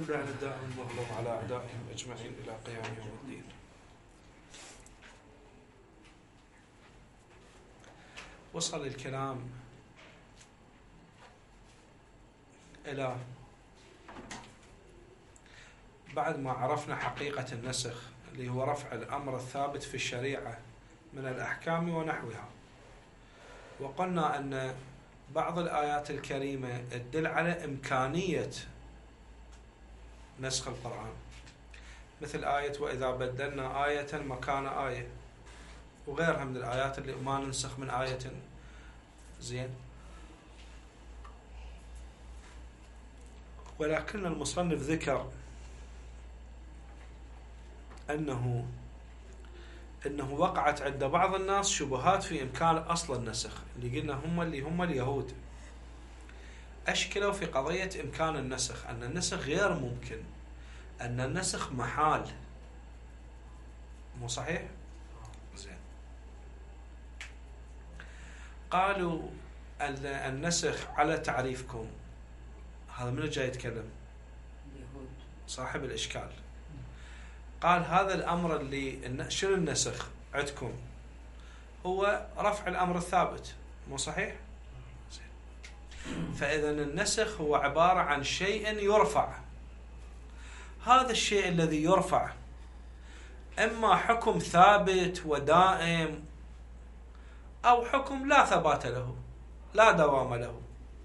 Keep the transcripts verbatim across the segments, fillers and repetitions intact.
لله الداعي المغلوب على أعدائهم أجمعين إلى قيام يوم الدين. وصل الكلام إلى بعد ما عرفنا حقيقة النسخ اللي هو رفع الأمر الثابت في الشريعة من الأحكام ونحوها، وقلنا أن بعض الآيات الكريمة تدل على إمكانية نسخ القرآن، مثل آية وإذا بدلنا آية مكان آية، وغيرها من الآيات اللي ما ننسخ من آية. زين، ولكن المصنف ذكر أنه أنه وقعت عند بعض الناس شبهات في إمكان أصل النسخ، اللي قلنا هم اللي هم اليهود أشكلوا في قضية إمكان النسخ، أن النسخ غير ممكن، أن النسخ محال. مو صحيح؟ زين، قالوا النسخ على تعريفكم، هذا من جاي يتكلم؟ صاحب الإشكال. قال هذا الأمر اللي شنو النسخ عندكم؟ هو رفع الأمر الثابت، مو صحيح؟ فإذا النسخ هو عبارة عن شيء يرفع. هذا الشيء الذي يرفع إما حكم ثابت ودائم أو حكم لا ثبات له، لا دوام له.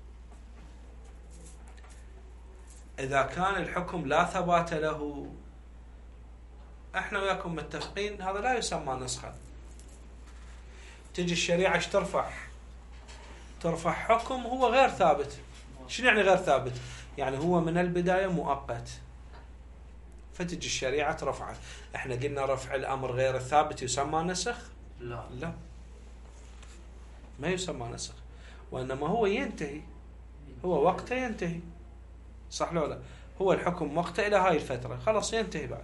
إذا كان الحكم لا ثبات له، احنا وياكم متفقين هذا لا يسمى نسخا. تجي الشريعة ايش ترفع؟ ترفع حكم هو غير ثابت. شنو يعني غير ثابت؟ يعني هو من البداية مؤقت، فتجي الشريعة ترفعه. احنا قلنا رفع الأمر غير الثابت يسمى نسخ؟ لا لا، ما يسمى نسخ، وإنما هو ينتهي، هو وقته ينتهي، صح لو لا؟ هو الحكم وقته إلى هاي الفترة، خلاص ينتهي بعد.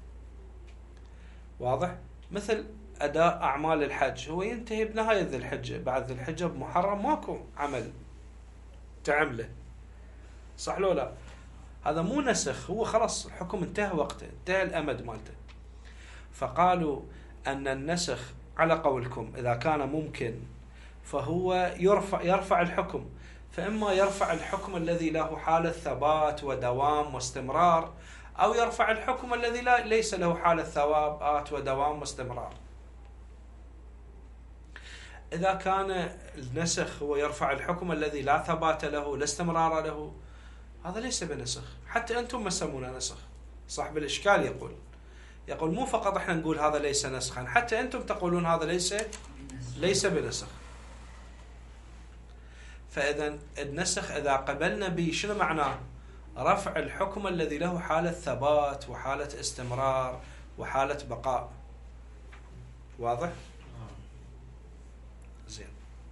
واضح؟ مثل أداء أعمال الحج، هو ينتهي بنهاية ذي الحجة، بعد ذي الحجة بمحرم ماكو عمل تعمله، صح لو لا؟ هذا مو نسخ، هو خلاص الحكم انتهى وقته، انتهى الأمد مالته. فقالوا أن النسخ على قولكم إذا كان ممكن فهو يرفع يرفع الحكم، فإما يرفع الحكم الذي له حالة ثبات ودوام واستمرار، أو يرفع الحكم الذي لا ليس له حالة ثبات ودوام واستمرار. إذا كان النسخ هو يرفع الحكم الذي لا ثبات له لا استمرار له، هذا ليس بنسخ، حتى أنتم ما تسمونه نسخ. صاحب الإشكال يقول يقول مو فقط احنا نقول هذا ليس نسخا، حتى أنتم تقولون هذا ليس ليس بنسخ. فإذا النسخ إذا قبلنا به شنو معناه؟ رفع الحكم الذي له حالة ثبات وحالة استمرار وحالة بقاء. واضح؟ زين،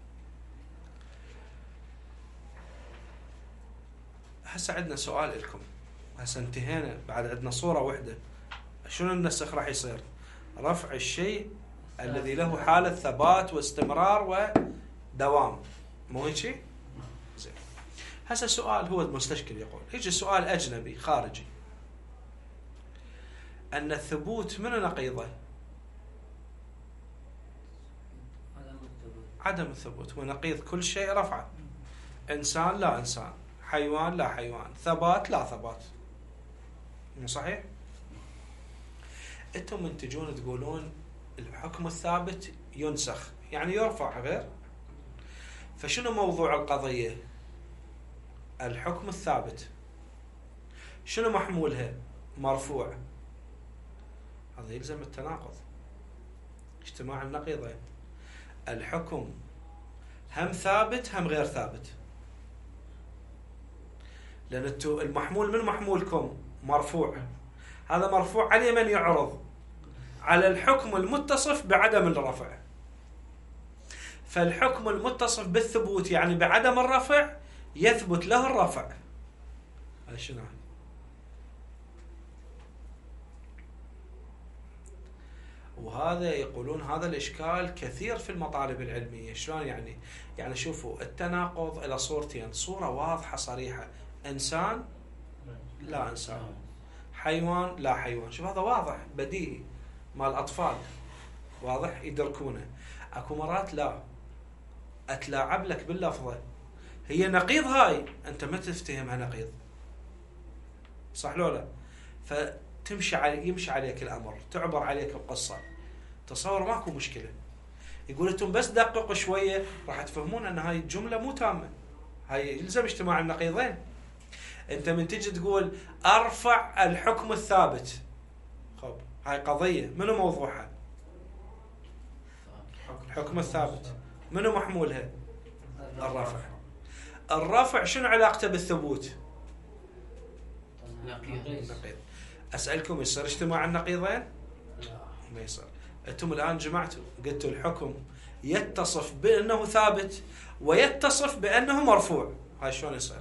هسه عندنا سؤال لكم. هسه انتهينا، بعد عندنا صورة واحدة. شنو النسخ راح يصير؟ رفع الشيء الذي له حالة ثبات واستمرار ودوام، مو هيك شيء؟ زين، هسه سؤال هو المستشكل يقول، يجي سؤال أجنبي خارجي، أن الثبوت من نقيضه؟ عدم الثبوت، ونقيض كل شيء رفعه. إنسان لا إنسان، حيوان لا حيوان، ثبات لا ثبات، مو صحيح؟ أنتم من تجون تقولون الحكم الثابت ينسخ، يعني يرفع غير. فشنو موضوع القضية؟ الحكم الثابت شنو محمولها؟ مرفوع. هذا يلزم التناقض، اجتماع النقيضين. الحكم هم ثابت هم غير ثابت، لأن انتو المحمول من محمولكم مرفوع، هذا مرفوع على من يعرض؟ على الحكم المتصف بعدم الرفع. فالحكم المتصف بالثبوت يعني بعدم الرفع يثبت له الرفع. هذا شنو؟ وهذا يقولون هذا الإشكال كثير في المطالب العلمية. شلون يعني؟ يعني شوفوا التناقض إلى صورتين، صورة واضحة صريحة، إنسان لا إنسان، حيوان لا حيوان. شوف هذا واضح بديهي مال الأطفال، واضح يدركونه. أكو مرات لا أتلاعب لك باللفظة، هي نقيض هاي أنت ما تفتهمها نقيض، صح لو لا؟ فتمشي علي يمشي عليك الأمر، تعبر عليك القصة، تصور ماكو مشكلة. يقول انتم بس دققوا شوية راح تفهمون أن هاي الجملة مو تامة، هاي يلزم اجتماع النقيضين. أنت من تجي تقول أرفع الحكم الثابت، خب هاي قضية منو موضوعها؟ الحكم الثابت. منو محمولها؟ الرفع. الرفع شنو علاقته بالثبوت؟ نقيض. أسألكم يصير اجتماع النقيضين؟ ما يصير. أنتم الآن جمعتوا قلتوا الحكم يتصف بأنه ثابت ويتصف بأنه مرفوع، هاي شلون يصير؟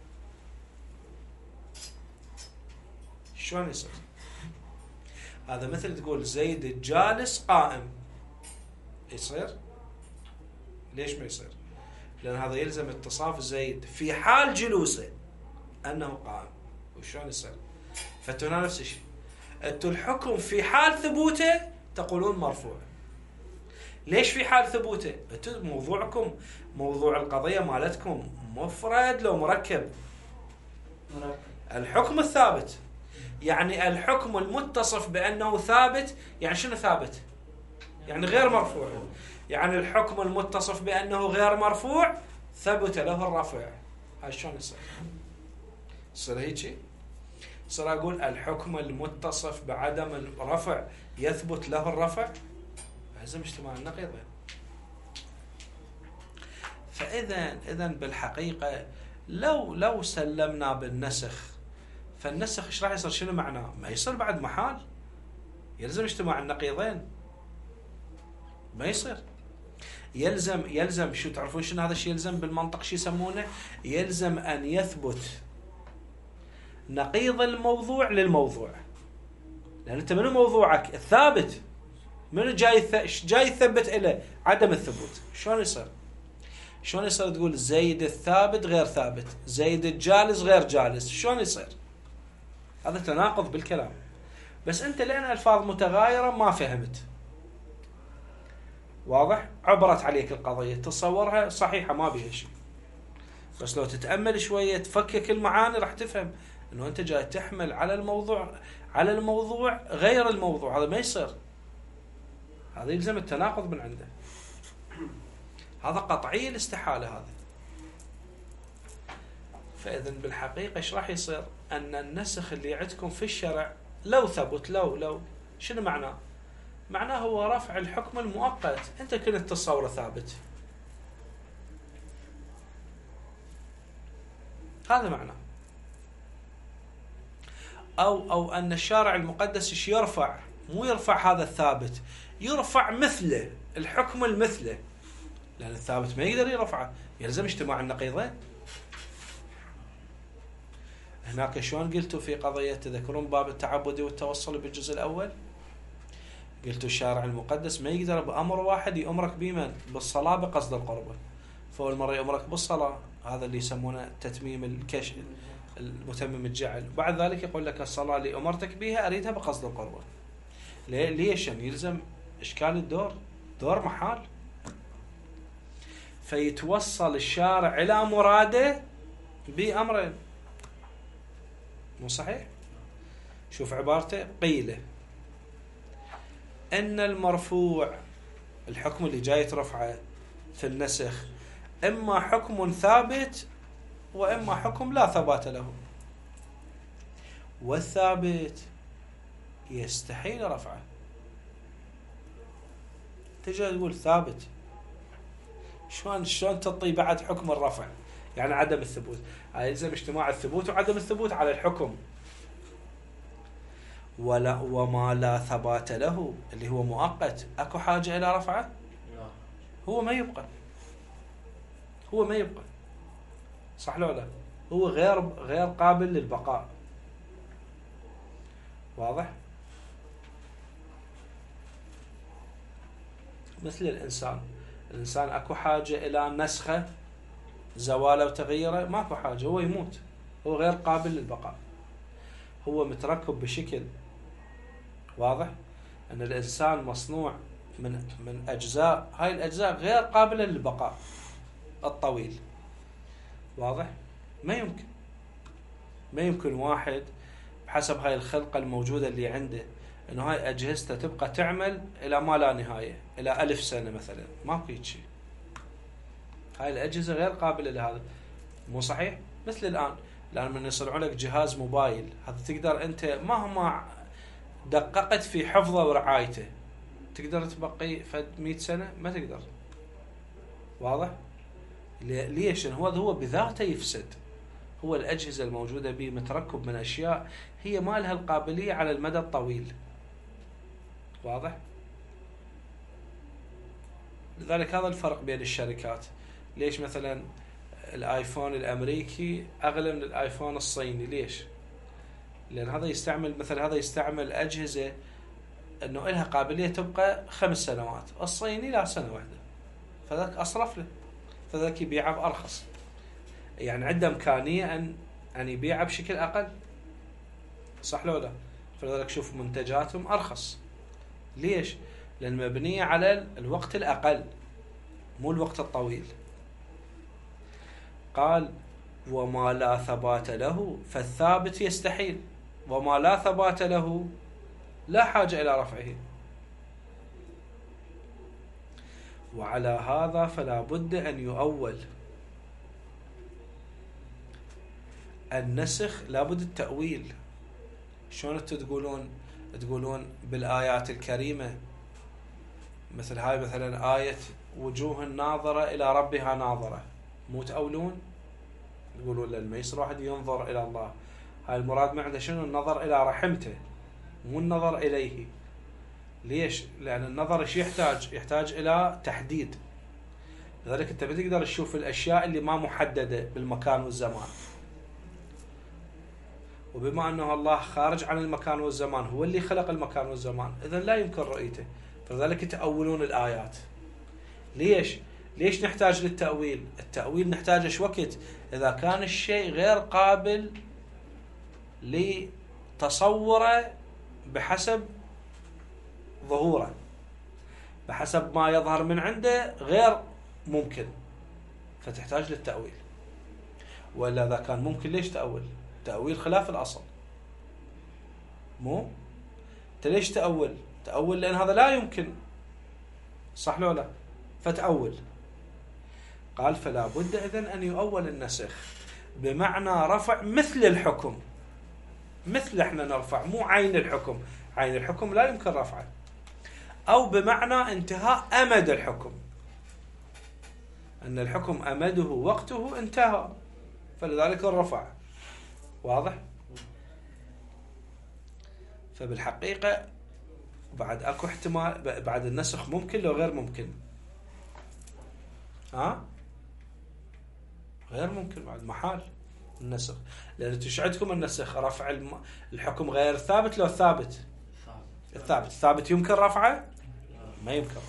شلون يصير؟ هذا مثل تقول زيد جالس قائم، يصير؟ ليش ما يصير؟ لأن هذا يلزم اتصاف زيد في حال جلوسه أنه قائم، وشلون يصير؟ فانتوا هنا نفس الشيء، انتوا الحكم في حال ثبوته تقولون مرفوع. ليش في حال ثبوته؟ انتوا موضوعكم موضوع القضية مالتكم مفرد لو مركب؟ مركب. الحكم الثابت، يعني الحكم المتصف بأنه ثابت، يعني شنو ثابت؟ يعني غير مرفوع. يعني الحكم المتصف بأنه غير مرفوع ثبت له الرفع. هاي شلون يصير؟ يصير هيك؟ صار أقول الحكم المتصف بعدم الرفع يثبت له الرفع، لازم اجتماع النقيضين. فإذا إذا بالحقيقة لو لو سلمنا بالنسخ، فالنسخ ايش راح يصير؟ شنو معناه؟ ما يصير بعد محال، يلزم اجتماع النقيضين، ما يصير. يلزم يلزم شو تعرفون شنو هذا الشيء يلزم بالمنطق؟ شو يسمونه؟ يلزم أن يثبت نقيض الموضوع للموضوع. لأن أنت منو موضوعك؟ الثابت. منو جاي ث... جاي يثبت إله؟ عدم الثبوت. شلون يصير؟ شلون يصير تقول زيد الثابت غير ثابت، زيد الجالس غير جالس؟ شلون يصير؟ هذا تناقض بالكلام. بس أنت لأن ألفاظ متغايرة ما فهمت، واضح؟ عبرت عليك القضية، تصورها صحيحة ما بيها شيء، بس لو تتأمل شوية تفكك المعاني راح تفهم انه انت جاي تحمل على الموضوع على الموضوع غير الموضوع. هذا ما يصير، هذا يلزم التناقض من عنده، هذا قطعي الاستحالة هذا. فإذا بالحقيقة ايش راح يصير؟ ان النسخ اللي عندكم في الشرع لو ثبت لو لو شنو معناه؟ معناه هو رفع الحكم المؤقت، انت كنت تصوره ثابت، هذا معناه. أو أو أن الشارع المقدس إيش يرفع؟ مو يرفع هذا الثابت، يرفع مثله، الحكم المثله، لأن الثابت ما يقدر يرفعه، يلزم اجتماع النقيضين. هناك شلون قلتوا في قضية تذكرون باب التعبد والتوصل بالجزء الأول؟ قلتوا الشارع المقدس ما يقدر بأمر واحد يأمرك بمن؟ بالصلاة بقصد القربة. فأول مرة يأمرك بالصلاة، هذا اللي يسمونه تتميم الكش المتمم الجعل، بعد ذلك يقول لك الصلاة اللي أمرتك بها أريدها بقصد القربة. ليش؟ يلزم إشكال الدور، دور محال، فيتوصل الشارع إلى مراده بأمرين. مو صحيح؟ شوف عبارته، قيله إن المرفوع، الحكم اللي جاي ترفعه في النسخ، إما حكم ثابت وإما حكم لا ثبات له، والثابت يستحيل رفعه. تجي تقول ثابت، شلون شلون تطي بعد حكم الرفع؟ يعني عدم الثبوت، يلزم اجتماع الثبوت وعدم الثبوت على الحكم. ولا وما لا ثبات له اللي هو مؤقت، اكو حاجة الى رفعه؟ هو ما يبقى، هو ما يبقى، صح لو لا؟ هو غير غير قابل للبقاء، واضح؟ مثل الإنسان، الإنسان أكو حاجة إلى نسخه، زواله وتغييره؟ ماكو حاجة، هو يموت، هو غير قابل للبقاء، هو متركب بشكل واضح أن الإنسان مصنوع من من أجزاء، هاي الأجزاء غير قابلة للبقاء الطويل. واضح؟ ما يمكن ما يمكن واحد بحسب هاي الخلقة الموجودة اللي عنده انه هاي اجهزته تبقى تعمل الى ما لا نهاية، الى الف سنة مثلا. ماكو شيء، هاي الاجهزة غير قابلة لهذا. مو صحيح؟ مثل الان الان من يصنعون لك جهاز موبايل، هذا تقدر انت مهما دققت في حفظه ورعايته تقدر تبقي فد مئة سنة؟ ما تقدر. واضح؟ ليش؟ هو هو بذاته يفسد. هو الأجهزة الموجودة به متركب من أشياء هي ما لها القابلية على المدى الطويل. واضح؟ لذلك هذا الفرق بين الشركات. ليش مثلا الآيفون الأمريكي أغلى من الآيفون الصيني؟ ليش؟ لأن هذا يستعمل مثلا هذا يستعمل أجهزة أنه لها قابلية تبقى خمس سنوات، الصيني لا سنة واحدة، فذاك أصرف له، فذاك يبيعه بأرخص، يعني عنده إمكانية أن أن يبيعه بشكل أقل. صح لو لا؟ فلذلك شوف منتجاتهم أرخص. ليش؟ لأن مبنية على الوقت الأقل مو الوقت الطويل. قال وما لا ثبات له فالثابت يستحيل، وما لا ثبات له لا حاجة إلى رفعه. وعلى هذا فلا بد أن يؤول. النسخ لابد التأويل. شلون انتم تقولون تقولون بالآيات الكريمة مثل هاي مثلا آية وجوه ناظرة إلى ربها ناظرة، مو تأولون؟ تقولون لما يصير واحد ينظر إلى الله، هاي المراد معه شنو؟ النظر إلى رحمته مو النظر إليه. ليش؟ لأن النظر ايش يحتاج؟ يحتاج إلى تحديد. لذلك انت بتقدر تشوف الأشياء اللي ما محددة بالمكان والزمان، وبما أنه الله خارج عن المكان والزمان، هو اللي خلق المكان والزمان، إذن لا يمكن رؤيته، فلذلك يتأولون الآيات. ليش؟ ليش نحتاج للتأويل؟ التأويل نحتاج ايش وقت؟ إذا كان الشيء غير قابل لتصوره بحسب ظهوره، بحسب ما يظهر من عنده غير ممكن، فتحتاج للتأويل. وإلا إذا كان ممكن ليش تأول؟ تأويل خلاف الأصل. مو؟ أنت ليش تأول؟ تأول لأن هذا لا يمكن. صح لو لا؟ فتأول. قال فلا بد إذن أن يؤول النسخ بمعنى رفع مثل الحكم. مثل احنا نرفع، مو عين الحكم. عين الحكم لا يمكن رفعه. أو بمعنى انتهاء أمد الحكم، أن الحكم أمده وقته انتهى، فلذلك الرفع. واضح؟ فبالحقيقة بعد اكو احتمال بعد النسخ ممكن لو غير ممكن. ها؟ غير ممكن بعد محال النسخ، لأن تشعدكم النسخ رفع الحكم غير ثابت. لو ثابت الثابت الثابت يمكن رفعه؟ ما يمكن.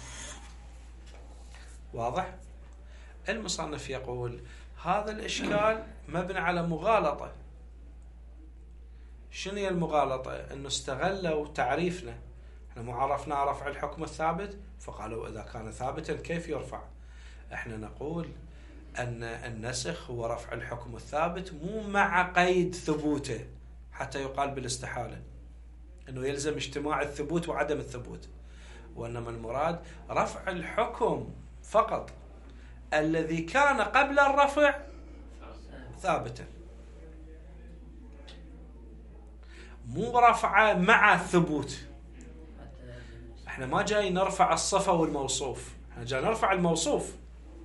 واضح؟ المصنف يقول هذا الإشكال مبني على مغالطة. شنو هي المغالطة؟ انه استغلوا تعريفنا. احنا مو عرفنا رفع الحكم الثابت، فقالوا اذا كان ثابتا كيف يرفع؟ احنا نقول ان النسخ هو رفع الحكم الثابت مو مع قيد ثبوته، حتى يقال بالاستحالة انه يلزم اجتماع الثبوت وعدم الثبوت، وانما المراد رفع الحكم فقط الذي كان قبل الرفع ثابتا، مو رفعه مع الثبوت. احنا ما جاي نرفع الصفة والموصوف، احنا جاي نرفع الموصوف.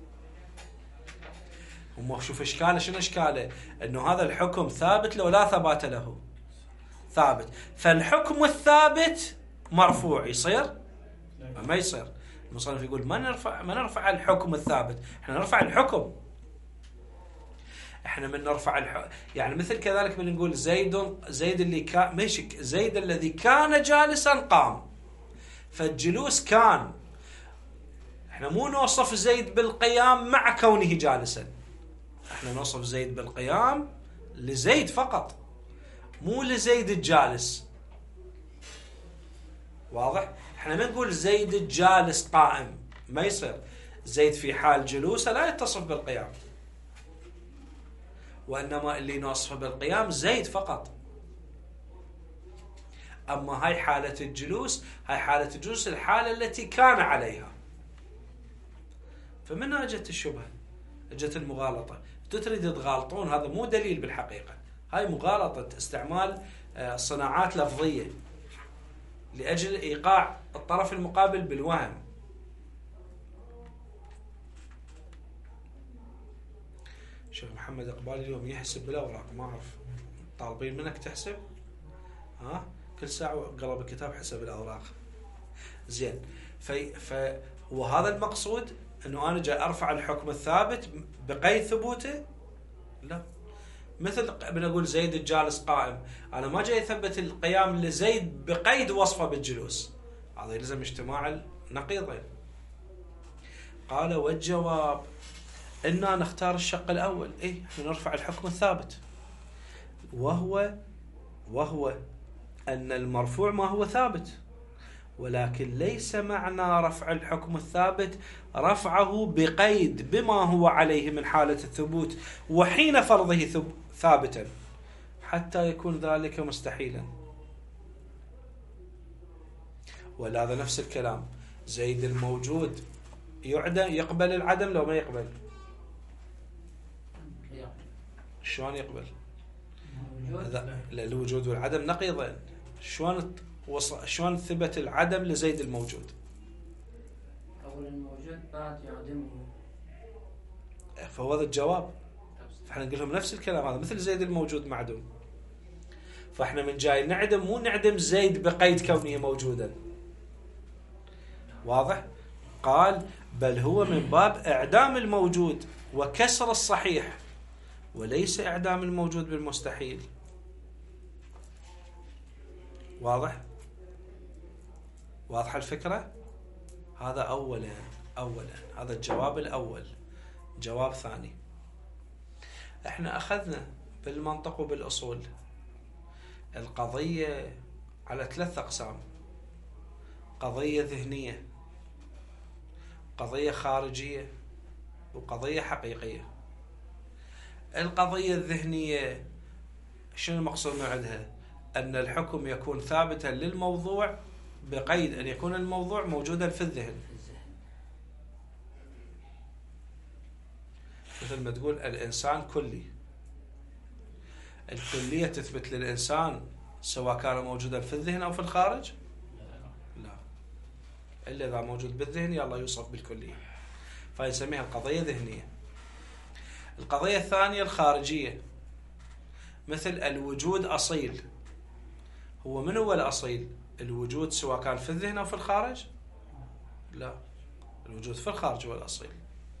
هم شوف اشكاله، شنو اشكاله؟ انه هذا الحكم ثابت لو لا ثبات له. ثابت، فالحكم الثابت مرفوع، يصير؟ ما يصير. المصنف يقول ما نرفع ما نرفع الحكم الثابت، احنا نرفع الحكم. احنا من نرفع الح... يعني مثل كذلك من نقول زيد زيد اللي كان ماشي، زيد الذي كان جالسا قام، فالجلوس كان. احنا مو نوصف زيد بالقيام مع كونه جالسا، احنا نوصف زيد بالقيام لزيد فقط، مو لزيد الجالس. واضح؟ احنا ما نقول زيد الجالس قائم، ما يصير. زيد في حال جلوسه لا يتصف بالقيام، وإنما اللي نوصفه بالقيام زيد فقط. أما هاي حالة الجلوس، هاي حالة الجلوس الحالة التي كان عليها. فمن اجت الشبهة، اجت المغالطة. تريد تغالطون، هذا مو دليل بالحقيقة، هاي مغالطة استعمال صناعات لفظية لأجل إيقاع الطرف المقابل بالوهم. شيخ محمد إقبال اليوم يحسب بالأوراق، ما أعرف طالبين منك تحسب؟ ها؟ كل ساعة قلب الكتاب حسب الأوراق. زين. في ف وهذا المقصود إنه أنا جاي أرفع الحكم الثابت بقيد ثبوته؟ لا. مثل بنقول زيد الجالس قائم، أنا ما جاي أثبت القيام لزيد بقيد وصفه بالجلوس، هذا يلزم اجتماع النقيضين. قال والجواب إنا نختار الشق الأول، إيه احنا نرفع الحكم الثابت، وهو وهو أن المرفوع ما هو ثابت، ولكن ليس معنى رفع الحكم الثابت رفعه بقيد بما هو عليه من حالة الثبوت وحين فرضه ثابتا حتى يكون ذلك مستحيلا. ولا هذا نفس الكلام، زيد الموجود يعدم، يقبل العدم لو ما يقبل؟ شلون يقبل؟ الوجود والعدم نقيضين، شلون شلون ثبت العدم لزيد الموجود؟ أول الموجود بعد يعدمه، فهو هذا الجواب. فاحنا نقول لهم نفس الكلام، هذا مثل زيد الموجود معدوم. فاحنا من جاي نعدم، مو نعدم زيد بقيد كونه موجودا. واضح؟ قال بل هو من باب إعدام الموجود وكسر الصحيح، وليس إعدام الموجود بالمستحيل. واضح؟ واضحة الفكرة؟ هذا أولا أولا هذا الجواب الأول. جواب ثاني، احنا أخذنا بالمنطق وبالأصول القضية على ثلاث أقسام: قضية ذهنية، قضية خارجية، وقضية حقيقية. القضية الذهنية شنو المقصود من عندها؟ أن الحكم يكون ثابتا للموضوع بقيد أن يكون الموضوع موجودا في الذهن. مثل ما تقول الإنسان كلي، الكلية تثبت للإنسان سواء كان موجودا في الذهن أو في الخارج؟ لا، إلا إذا موجود بالذهن يلا يوصف بالكلية، فيسميها القضية ذهنية. القضية الثانية الخارجية، مثل الوجود أصيل. هو من هو الأصيل؟ الوجود سواء كان في الذهن أو في الخارج؟ لا، الوجود في الخارج هو الأصيل.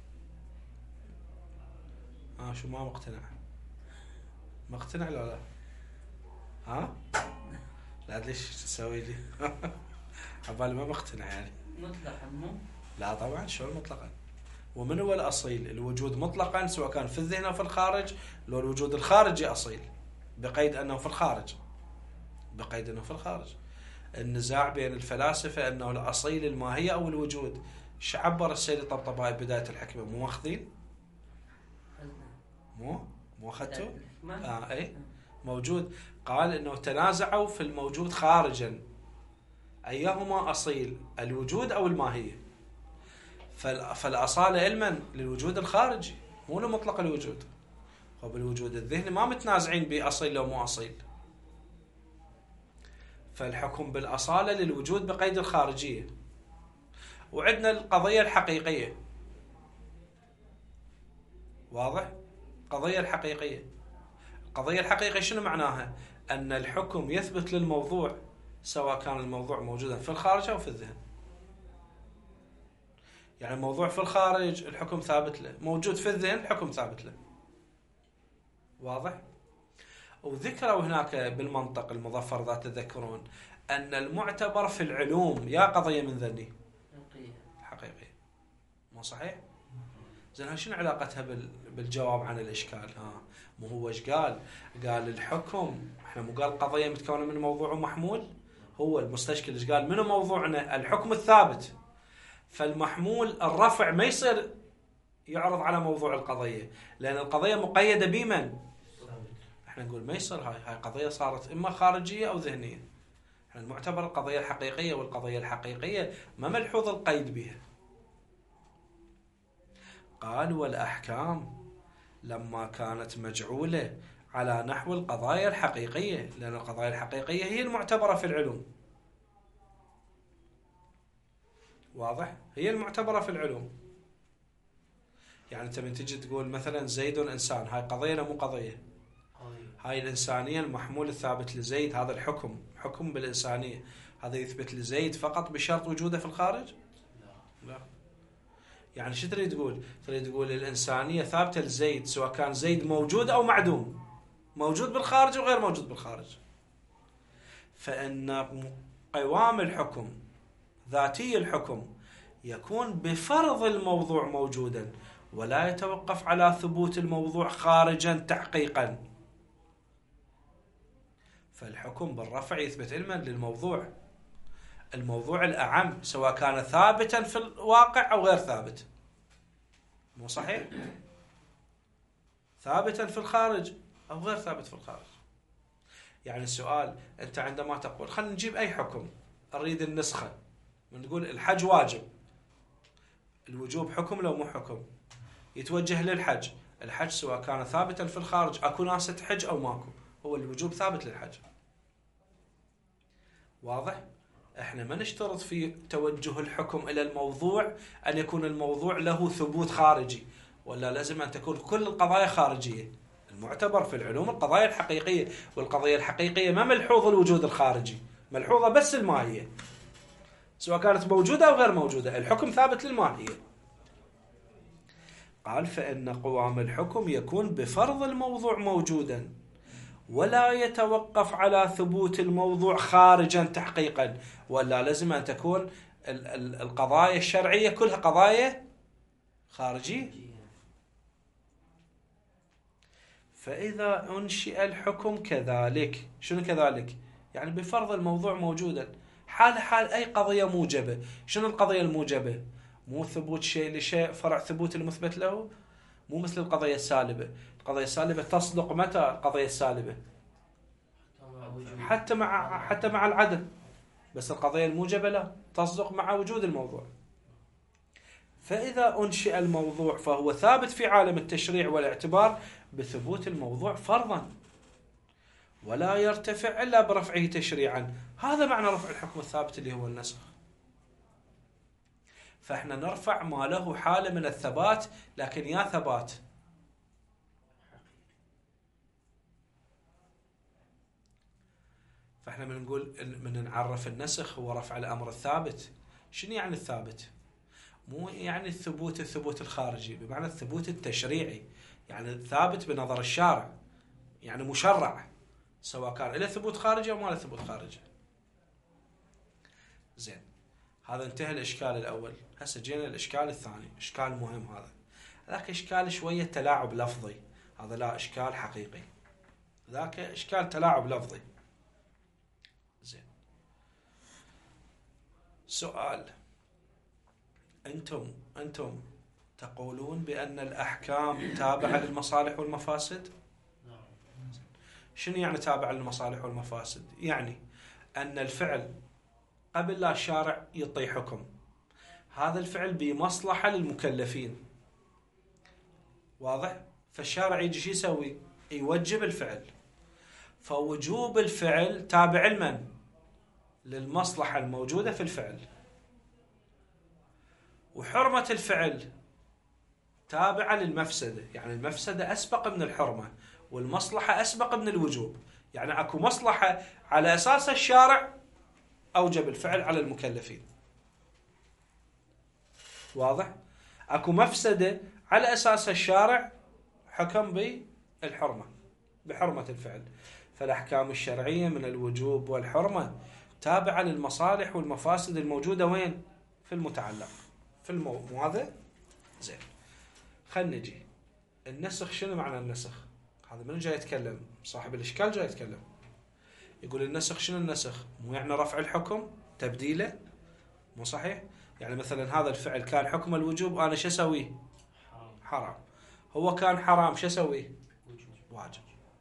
آه شو ما مقتنع؟ مقتنع ولا لا؟ ها؟ لا ليش تسوي لي؟ عبالي ما مقتنع يعني. مطلقا مو؟ لا طبعا، شو مطلقا؟ ومن هو الأصيل؟ الوجود مطلقا سواء كان في الذهن أو في الخارج، لو الوجود الخارجي أصيل بقيد أنه في الخارج، بقيد أنه في الخارج. النزاع بين الفلاسفة أنه الأصيل الماهية أو الوجود، شعبر السيد الطبطبائي بداية الحكمة، مو ماخذين؟ مو مو أخذتوا؟ آه أي موجود. قال إنه تنازعوا في الموجود خارجا، أيهما أصيل، الوجود أو الماهية؟ فالأصالة علما للوجود الخارجي مو لمطلق الوجود. وبالوجود الذهني ما متنازعين بأصيل لو مو أصيل، فالحكم بالأصالة للوجود بقيد الخارجية. وعندنا القضية الحقيقية. واضح؟ القضية الحقيقية، القضية الحقيقية شنو معناها؟ أن الحكم يثبت للموضوع سواء كان الموضوع موجودا في الخارج أو في الذهن. يعني الموضوع في الخارج الحكم ثابت له، موجود في الذهن الحكم ثابت له. واضح؟ وذكروا هناك بالمنطق المظفر ذات تذكرون أن المعتبر في العلوم يا قضية من ذني حقيقية. مو صحيح؟ زين شنو علاقتها بالجواب عن الاشكال؟ ها مو هو ايش قال؟ قال الحكم، احنا مو قال قضيه متكونه من موضوع ومحمول؟ هو المستشكل ايش قال؟ منو موضوعنا؟ الحكم الثابت. فالمحمول الرفع ما يصير يعرض على موضوع القضيه، لان القضيه مقيده بمن؟ احنا نقول ما يصير، هاي هاي قضيه صارت اما خارجيه او ذهنيه. احنا المعتبر القضيه الحقيقيه، والقضيه الحقيقيه ما ملحوظ القيد بها. قال والأحكام لما كانت مجعولة على نحو القضايا الحقيقية، لأن القضايا الحقيقية هي المعتبرة في العلوم. واضح؟ هي المعتبرة في العلوم. يعني أنت من تجي تقول مثلا زيد إنسان، هاي قضية لا مو قضية؟ هاي الإنسانية، المحمول الثابت لزيد، هذا الحكم حكم بالإنسانية، هذا يثبت لزيد فقط بشرط وجوده في الخارج؟ لا, لا. يعني شو تريد تقول؟ تريد تقول الإنسانية ثابتة لزيد سواء كان زيد موجود أو معدوم، موجود بالخارج وغير موجود بالخارج. فإن قوام الحكم، ذاتي الحكم، يكون بفرض الموضوع موجودا، ولا يتوقف على ثبوت الموضوع خارجا تحقيقا. فالحكم بالرفع يثبت علما للموضوع، الموضوع الأعم، سواء كان ثابتا في الواقع أو غير ثابت. مو صحيح؟ ثابتا في الخارج أو غير ثابت في الخارج. يعني السؤال، أنت عندما تقول خلينا نجيب أي حكم، أريد النسخة، ونقول الحج واجب، الوجوب حكم لو مو حكم، يتوجه للحج. الحج سواء كان ثابتا في الخارج، أكو ناس تحج أو ماكو، هو الوجوب ثابت للحج. واضح؟ احنا ما نشترط في توجه الحكم إلى الموضوع أن يكون الموضوع له ثبوت خارجي، ولا لازم أن تكون كل القضايا خارجية. المعتبر في العلوم القضايا الحقيقية، والقضية الحقيقية ما ملحوظ الوجود الخارجي، ملحوظة بس الماهية، سواء كانت موجودة أو غير موجودة، الحكم ثابت للماهية. قال فإن قوام الحكم يكون بفرض الموضوع موجودا، ولا يتوقف على ثبوت الموضوع خارجا تحقيقا، ولا لازم أن تكون القضايا الشرعية كلها قضايا خارجية. فإذا أنشئ الحكم كذلك، شنو كذلك؟ يعني بفرض الموضوع موجودا، حال حال أي قضية موجبة. شنو القضية الموجبة؟ مو ثبوت شيء لشيء فرع ثبوت المثبت له، مو مثل القضية السالبة. القضية السالبة تصدق متى؟ القضية السالبة حتى مع حتى مع العدم، بس القضية الموجبة لا، تصدق مع وجود الموضوع. فإذا أنشئ الموضوع فهو ثابت في عالم التشريع والاعتبار بثبوت الموضوع فرضا، ولا يرتفع إلا برفعه تشريعا. هذا معنى رفع الحكم الثابت اللي هو النسخ. فإحنا نرفع ما له حالة من الثبات، لكن يا ثبات فإحنا من نقول من نعرف النسخ هو رفع الأمر الثابت. شنو يعني الثابت؟ مو يعني الثبوت الثبوت الخارجي، بمعنى الثبوت التشريعي، يعني الثابت بنظر الشارع، يعني مشرع، سواء كان له ثبوت خارجي أو ما له ثبوت خارجي. زين، هذا انتهى الإشكال الأول. هسه جينا الإشكال الثاني، إشكال مهم هذا. ذاك إشكال شوية تلاعب لفظي، هذا لا إشكال حقيقي، ذاك إشكال تلاعب لفظي. زين، سؤال، أنتم أنتم تقولون بأن الأحكام تابعة للمصالح والمفاسد؟ شنو يعني تابعة للمصالح والمفاسد؟ يعني أن الفعل قبل لا الشارع يعطي حكم، هذا الفعل بمصلحة للمكلفين. واضح؟ فالشارع يجي شو يسوي؟ يوجب الفعل. فوجوب الفعل تابع لمن؟ للمصلحة الموجودة في الفعل. وحرمة الفعل تابعة للمفسدة، يعني المفسدة أسبق من الحرمة، والمصلحة أسبق من الوجوب. يعني أكو مصلحة على أساس الشارع أوجب الفعل على المكلفين. واضح؟ أكو مفسدة على أساس الشارع حكم بالحرمة، بحرمة الفعل. فالأحكام الشرعية من الوجوب والحرمة تابعة للمصالح والمفاسد الموجودة وين؟ في المتعلق، في الموضوع هذا. زين، خلنا نجي النسخ. شنو معنى النسخ؟ هذا من جاي يتكلم؟ صاحب الإشكال جاي يتكلم، يقول النسخ. شنو النسخ؟ مو يعني رفع الحكم تبديله؟ مو صحيح؟ يعني مثلا هذا الفعل كان حكم الوجوب، أنا شو أسويه؟ حرام. هو كان حرام، شو أسويه؟ واجب.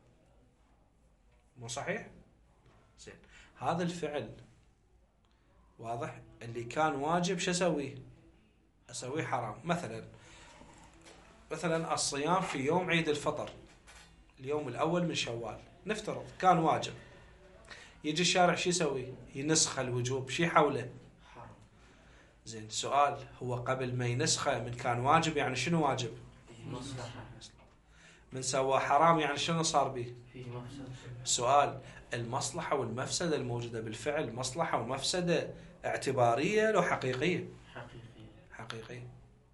مو صحيح؟ زين، هذا الفعل واضح اللي كان واجب شو أسويه؟ أسويه حرام. مثلا مثلا الصيام في يوم عيد الفطر، اليوم الأول من شوال، نفترض كان واجب. يجي الشارع شو يسوي؟ ينسخ الوجوب، شي حوله؟ زين، سؤال، هو قبل ما ينسخه من كان واجب يعني شنو واجب؟ من سوى حرام يعني شنو صار به؟ سؤال، المصلحة والمفسدة الموجودة بالفعل مصلحة ومفسدة اعتبارية لو حقيقية؟ حقيقية. حقيقية.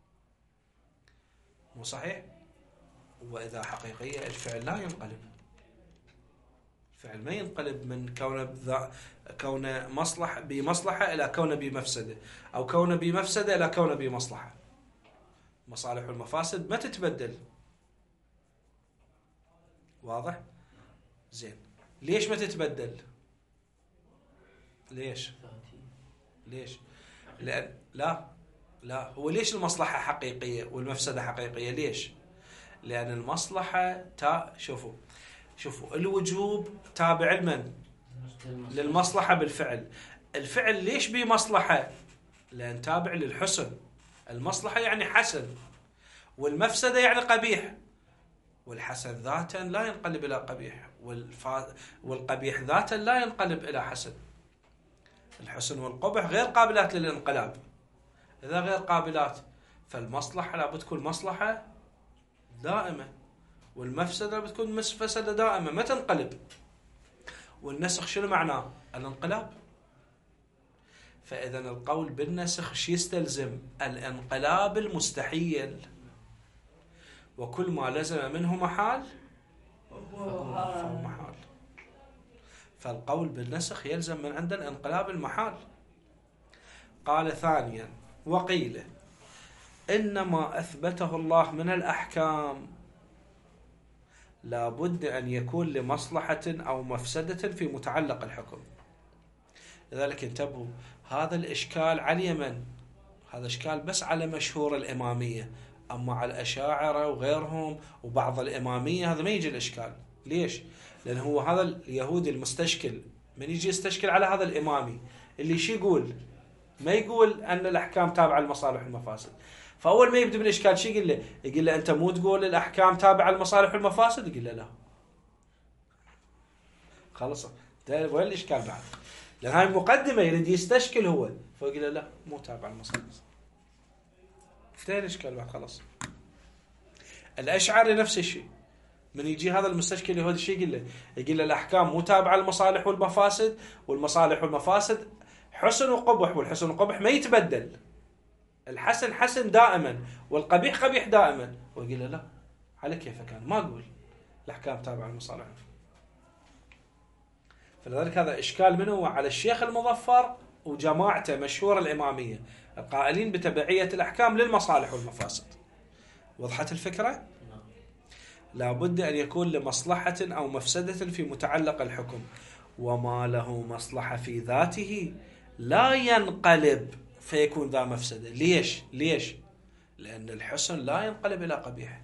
مو صحيح؟ وإذا حقيقية الفعل لا ينقلب. الفعل ما ينقلب من كونه بذا كونه مصلحة بمصلحة إلى كونه بمفسدة، أو كونه بمفسدة إلى كونه بمصلحة. مصالح والمفاسد ما تتبدل. واضح؟ زين، ليش ما تتبدل؟ ليش؟ ليش؟ لأن لا لا هو ليش المصلحة حقيقية والمفسدة حقيقية؟ ليش؟ لأن المصلحة تا شوفوا شوفوا الوجوب تابع لمن؟ للمصلحة بالفعل. الفعل ليش بيه مصلحة؟ لأن تابع للحسن. المصلحة يعني حسن، والمفسدة يعني قبيح. والحسن ذاتا لا ينقلب إلى قبيح، والفا... والقبيح ذاتا لا ينقلب إلى حسن. الحسن والقبح غير قابلات للانقلاب. إذا غير قابلات فالمصلحة لابد تكون مصلحة دائمة، والمفسدة لابد تكون مفسدة دائمة ما تنقلب. والنسخ شنو معناه؟ الانقلاب. فإذا القول بالنسخ شي يستلزم؟ الانقلاب المستحيل، وكل ما لزم منه محال فهو محال. فالقول بالنسخ يلزم من عند الانقلاب المحال. قال ثانيا: وقيل إنما أثبته الله من الأحكام لا بد أن يكون لمصلحة أو مفسدة في متعلق الحكم. لذلك انتبهوا، هذا الإشكال على اليمن، هذا إشكال بس على مشهور الإمامية، أما على الأشاعرة وغيرهم وبعض الإمامية هذا ما يجي الإشكال. ليش؟ لأن هو هذا اليهودي المستشكل من يجي يستشكل على هذا الإمامي اللي شي يقول؟ ما يقول أن الأحكام تابعة للمصالح والمفاسد. فأول ما يبدأ بالإشكال شي يقول له؟ يقول له أنت مو تقول الأحكام تابعة للمصالح والمفاسد؟ يقول له لا. خلص، وين الإشكال بعد؟ لأن هاي مقدمة يريد يستشكل هو، فيقول له لا مو تابعة للمصالح. فتين الإشكال بعد خلص. الأشعري نفس الشيء، من يجي هذا المستشكل اليهودي شي يقول له؟ يقول له الأحكام مو تابعة للمصالح والمفاسد، والمصالح والمفاسد حسن وقبح، والحسن والقبح ما يتبدل. الحسن حسن دائما والقبيح قبيح دائما. ويقول له لا، على كيف كان ما أقول الأحكام تابعة للمصالح. فلذلك هذا إشكال منه على الشيخ المظفر وجماعته مشهور الإمامية القائلين بتبعية الأحكام للمصالح والمفاسد. وضحت الفكرة؟ لا بد أن يكون لمصلحة أو مفسدة في متعلق الحكم، وما له مصلحة في ذاته لا ينقلب فيكون ذا مفسدة. ليش؟ ليش؟ لأن الحسن لا ينقلب إلى قبيح.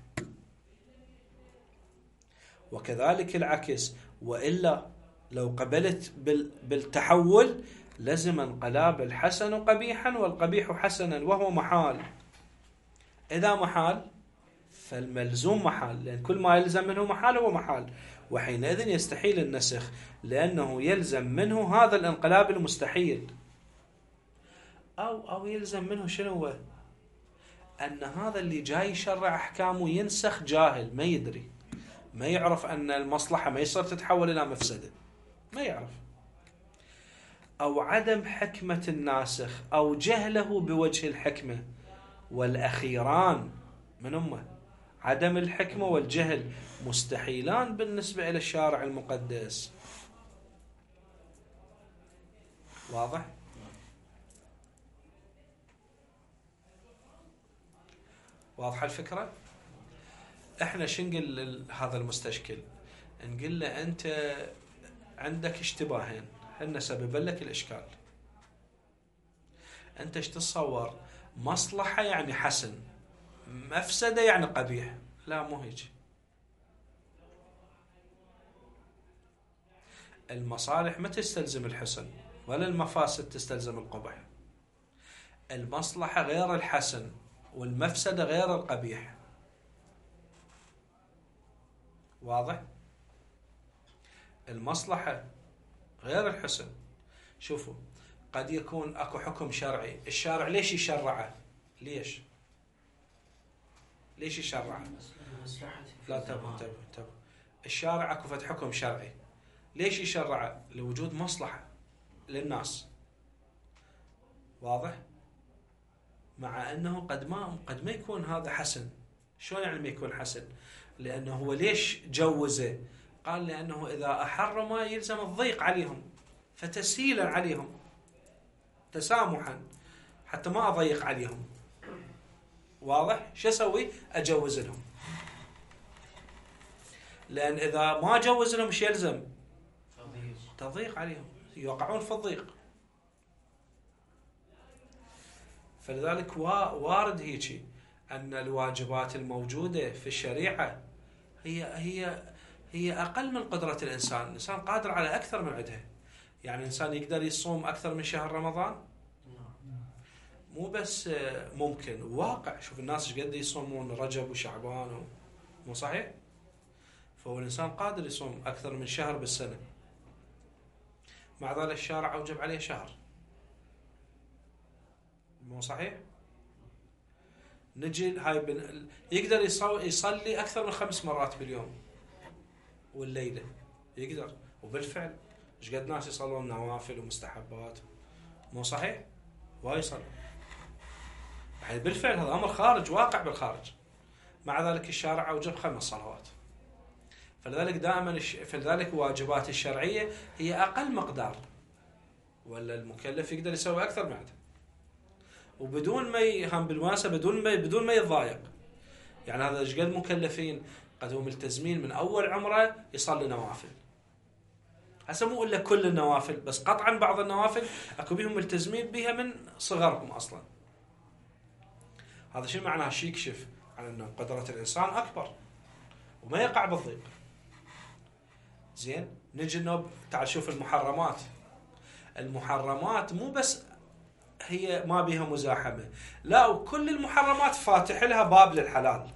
وكذلك العكس، وإلا لو قبلت بالتحول لزم انقلاب الحسن قبيحا والقبيح حسنا، وهو محال. إذا محال فالملزوم محال، لأن كل ما يلزم منه محال هو محال، وحينئذ يستحيل النسخ، لأنه يلزم منه هذا الانقلاب المستحيل. أو أو يلزم منه شنو هو؟ أن هذا اللي جاي يشرع أحكامه ينسخ جاهل، ما يدري، ما يعرف أن المصلحة ما يصير تتحول إلى مفسدة، ما يعرف. أو عدم حكمة الناسخ أو جهله بوجه الحكمة، والأخيران من أمه عدم الحكمة والجهل مستحيلان بالنسبة إلى الشارع المقدس. واضح؟ واضحة الفكرة؟ احنا شو نقول هذا المستشكل؟ نقول له انت عندك اشتباهين هن سببا لك الاشكال. انت ايش تتصور؟ مصلحة يعني حسن، مفسدة يعني قبيح. لا، مو هيك. المصالح ما تستلزم الحسن، ولا المفاسد تستلزم القبح. المصلحة غير الحسن، والمفسدة غير القبيح. واضح؟ المصلحة غير الحسن. شوفوا، قد يكون اكو حكم شرعي، الشارع ليش يشرعه؟ ليش؟ ليش يشرعه؟ لا، انتبهوا انتبهوا انتبهوا. الشارع اكو فد حكم شرعي، ليش يشرعه؟ لوجود مصلحة للناس. واضح؟ مع انه قد ما قد ما يكون هذا حسن. شلون يعني ما يكون حسن؟ لانه هو ليش جوزه؟ قال لانه اذا احرم يلزم الضيق عليهم، فتسهيلا عليهم، تسامحا، حتى ما اضيق عليهم. واضح؟ شو اسوي؟ اجوز لهم. لان اذا ما جوز لهم ايش يلزم؟ تضييق عليهم، يوقعون في الضيق. فلذلك وارد هيك ان الواجبات الموجوده في الشريعه هي هي هي اقل من قدره الانسان، الانسان قادر على اكثر من عندها. يعني الانسان يقدر يصوم اكثر من شهر رمضان؟ مو بس ممكن، واقع. شوف الناس ايش قد يصومون رجب وشعبان، مو صحيح؟ فهو الانسان قادر يصوم اكثر من شهر بالسنه، مع ذلك الشارع اوجب عليه شهر. مو صحيح؟ نجي هاي بن... يقدر يصلي اكثر من خمس مرات باليوم والليله، يقدر. وبالفعل ايش قد ناس يصلون نوافل ومستحبات، مو صحيح؟ وايد يصلون. يعني بالفعل هذا امر خارج، واقع بالخارج. مع ذلك الشارع اوجب خمس صلوات. فلذلك دائما الش... فلذلك واجبات الشرعيه هي اقل مقدار، ولا المكلف يقدر يسوي اكثر من هذا، وبدون ما ي... هم بالمناسبه بدون ما بدون ما يتضايق. يعني هذا ايش قد مكلفين قد هم ملتزمين من اول عمره يصلي نوافل. هسه مو الا كل النوافل، بس قطعا بعض النوافل اكو بيهم ملتزمين بها من صغرهم اصلا. هذا شو معناه؟ شي يكشف عن ان قدره الانسان اكبر وما يقع بالضيق. زين، نجي نوب تعال شوف المحرمات. المحرمات مو بس هي ما بيها مزاحمه، لا، وكل المحرمات فاتح لها باب للحلال.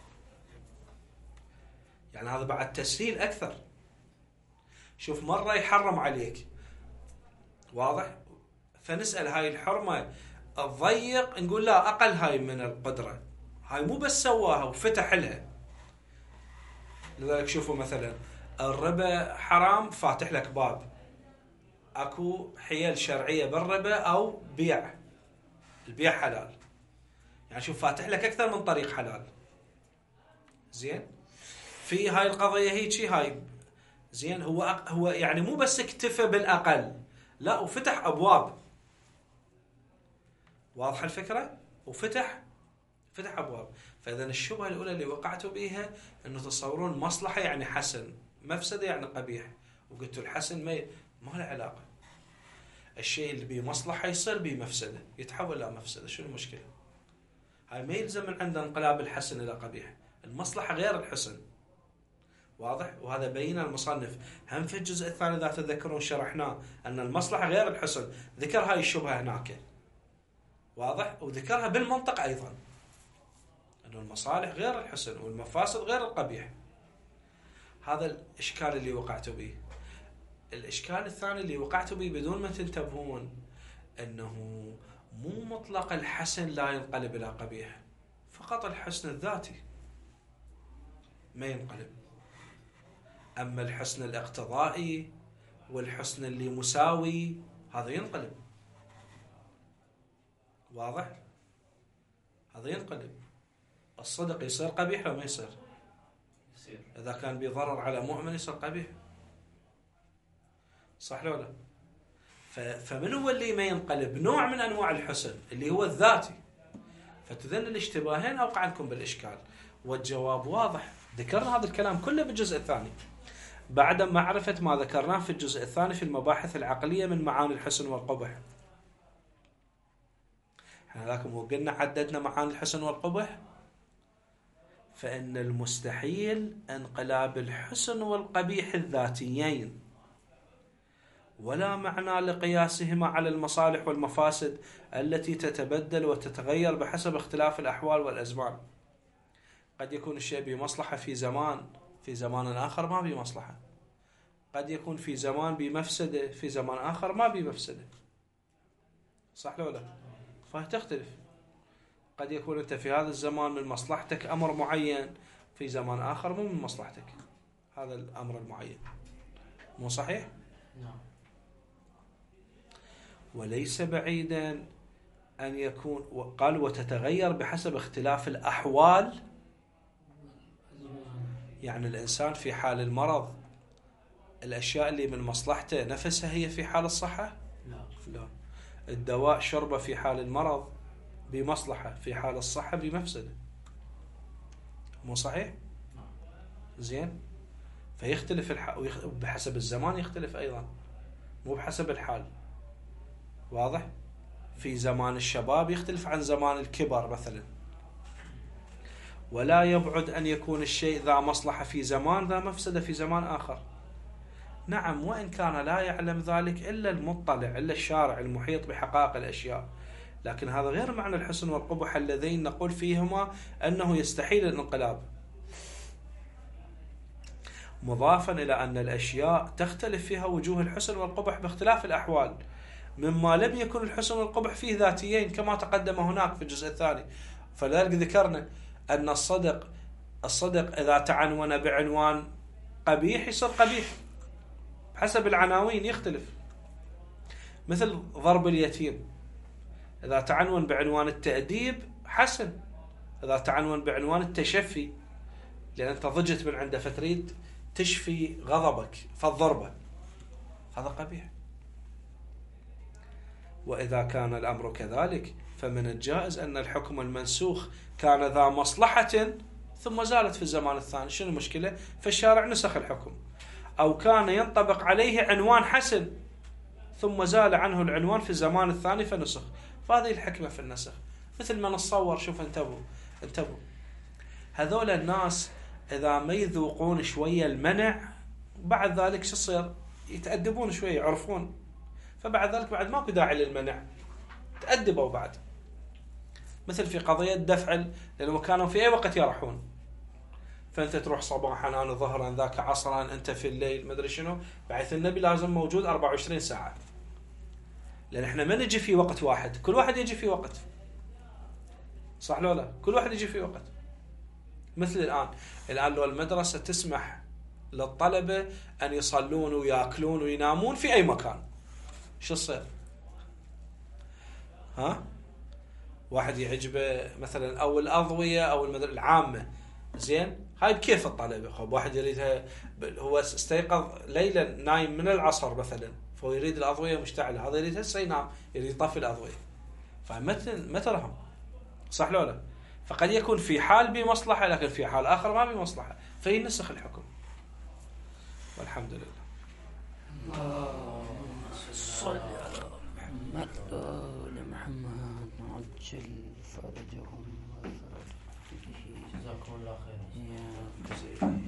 يعني هذا بعد تسهيل اكثر. شوف، مره يحرم عليك، واضح؟ فنسال هاي الحرمه الضيق، نقول لا، اقل هاي من القدره. هاي مو بس سواها وفتح لها. لذلك شوفوا مثلا الربا حرام، فاتح لك باب، اكو حيل شرعيه بالربا او بيع، البيع حلال. يعني شوف، فاتح لك اكثر من طريق حلال. زين، في هاي القضيه هيك هاي. زين، هو هو يعني مو بس اكتفى بالاقل، لا، وفتح ابواب. واضحه الفكره؟ وفتح فتح ابواب. فاذا الشبهه الاولى اللي وقعتوا بها انه تصورون مصلحه يعني حسن، مفسده يعني قبيح، وقلتوا الحسن ما ما له علاقه. الشيء اللي بيه مصلحه يصير بيه مفسده، يتحول الى مفسده. شو المشكله؟ هاي ما يلزم من عند انقلاب الحسن الى قبيح. المصلحه غير الحسن. واضح؟ وهذا بين المصنف هم في الجزء الثاني اذا تتذكرون شرحناه ان المصلحه غير الحسن، ذكر هاي الشبهه هناك. واضح؟ وذكرها بالمنطق ايضا، انه المصالح غير الحسن والمفاسد غير القبيح. هذا الاشكال اللي وقعتوا به. الاشكال الثاني اللي وقعتوا به بدون ما تنتبهون، انه مو مطلق الحسن لا ينقلب الى قبيح، فقط الحسن الذاتي ما ينقلب. اما الحسن الاقتضائي والحسن اللي مساوي هذا ينقلب. واضح؟ هذا ينقلب. الصدق يصير قبيح ولا ما يصير؟ يصير. اذا كان بضرر على مؤمن يصير قبيح، صح لو لا؟ فمن هو اللي ما ينقلب؟ نوع من انواع الحسن اللي هو الذاتي. فتذن الاشتباهين اوقع عنكم بالاشكال. والجواب واضح. ذكرنا هذا الكلام كله بالجزء الثاني بعد معرفة ما ذكرناه في الجزء الثاني في المباحث العقلية من معاني الحسن والقبح. احنا لكن وقلنا عددنا معاني الحسن والقبح، فإن المستحيل انقلاب الحسن والقبيح الذاتيين، ولا معنى لقياسهما على المصالح والمفاسد التي تتبدل وتتغير بحسب اختلاف الأحوال والأزمان. قد يكون الشيء بمصلحة في زمان، في زمان آخر ما بمصلحة. قد يكون في زمان بمفسدة، في زمان آخر ما بمفسدة. صح لو لا؟ فتختلف. قد يكون أنت في هذا الزمان من مصلحتك أمر معين، في زمان آخر مو من مصلحتك هذا الأمر المعين. مو صحيح؟ نعم. وليس بعيدا أن يكون، قال وتتغير بحسب اختلاف الأحوال. يعني الإنسان في حال المرض الأشياء اللي من مصلحته نفسها هي في حال الصحة؟ لا. لا. الدواء شربه في حال المرض بمصلحة، في حال الصحة بمفسدة. مو صحيح؟ زين. فيختلف الح... بحسب الزمان يختلف أيضا، مو بحسب الحال. واضح؟ في زمان الشباب يختلف عن زمان الكبر مثلا. ولا يبعد أن يكون الشيء ذا مصلحة في زمان، ذا مفسدة في زمان آخر. نعم، وإن كان لا يعلم ذلك إلا المطلع، إلا الشارع المحيط بحقائق الأشياء. لكن هذا غير معنى الحسن والقبح اللذين نقول فيهما أنه يستحيل الانقلاب، مضافا إلى أن الأشياء تختلف فيها وجوه الحسن والقبح باختلاف الأحوال، مما لم يكن الحسن والقبح فيه ذاتيين كما تقدم هناك في الجزء الثاني. فلذلك ذكرنا أن الصدق الصدق إذا تعنون بعنوان قبيح يصير قبيح حسب العناوين، يختلف. مثل ضرب اليتيم، إذا تعنون بعنوان التأديب حسن، إذا تعنون بعنوان التشفي لأن أنت ضجت من عنده فتريد تشفي غضبك فالضربة، هذا قبيح. وإذا كان الأمر كذلك فمن الجائز أن الحكم المنسوخ كان ذا مصلحة ثم زالت في الزمان الثاني، شنو المشكلة؟ فالشارع نسخ الحكم. أو كان ينطبق عليه عنوان حسن ثم زال عنه العنوان في الزمان الثاني فنسخ. فهذه الحكمة في النسخ. مثل ما نتصور، شوف انتبهوا انتبهوا هذول الناس إذا ما يذوقون شوية المنع بعد ذلك شو يصير؟ يتأدبون شوية، يعرفون، فبعد ذلك بعد ماكو داعي للمنع، تأدبوا بعد. مثل في قضية دفع، لأنهم كانوا في أي وقت يرحون، فأنت تروح صباحا، أنا ظهرا، ذاك عصرا، أنت في الليل، ما أدري شنو، بعث النبي لازم موجود أربعة وعشرين ساعة، لأن إحنا ما نجي في وقت واحد، كل واحد يجي في وقت. صح لو لا؟ كل واحد يجي في وقت. مثل الآن الآن لو المدرسة تسمح للطلبة أن يصلون ويأكلون وينامون في أي مكان، شو يصير؟ ها؟ واحد يعجبه مثلا أو الأضوية أو المدرسة العامة، زين؟ هاي بكيف الطلبة. خب واحد يريدها، هو استيقظ ليلا نايم من العصر مثلا، فهو يريد الأضوية مشتعلة، هذا يريد هسه ينام، يريد يطفي الأضوية، فمثل ما ترهم. صح لو لا؟ فقد يكون في حال بمصلحة لكن في حال آخر ما بمصلحة، فينسخ الحكم. والحمد لله. صل على محمد وآل محمد عجل فرجهم وفرج به. جزاكم الله خيرا.